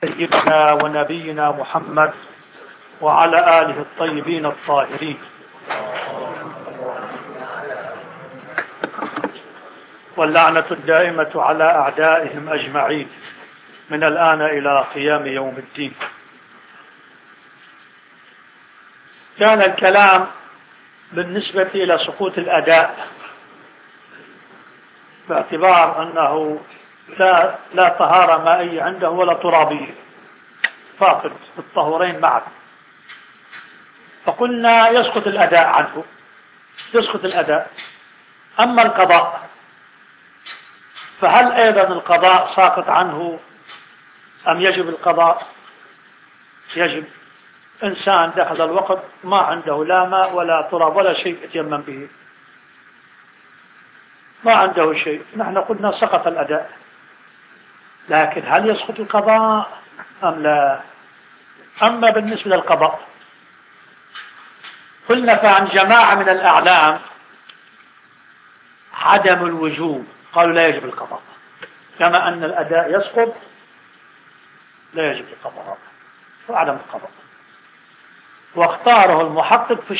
سيدنا ونبينا محمد وعلى آله الطيبين الطاهرين، واللعنة الدائمة على أعدائهم أجمعين من الآن إلى قيام يوم الدين. كان الكلام بالنسبة إلى سقوط الأداء باعتبار أنه لا طهارة مائية عنده ولا ترابية، فاقد الطهورين معا، فقلنا يسقط الأداء عنه، يسقط الأداء. أما القضاء فهل أيضا القضاء ساقط عنه أم يجب القضاء؟ يجب. إنسان دخل الوقت ما عنده لا ماء ولا تراب ولا شيء يتيمم به، ما عنده شيء، نحن قلنا سقط الأداء، لكن هل يسقط القضاء أم لا؟ أما بالنسبة للقضاء قلنا فعن جماعة من الأعلام عدم الوجوب، قالوا لا يجب القضاء، كما أن الأداء يسقط لا يجب القضاء وعدم القضاء. واختاره المحقق في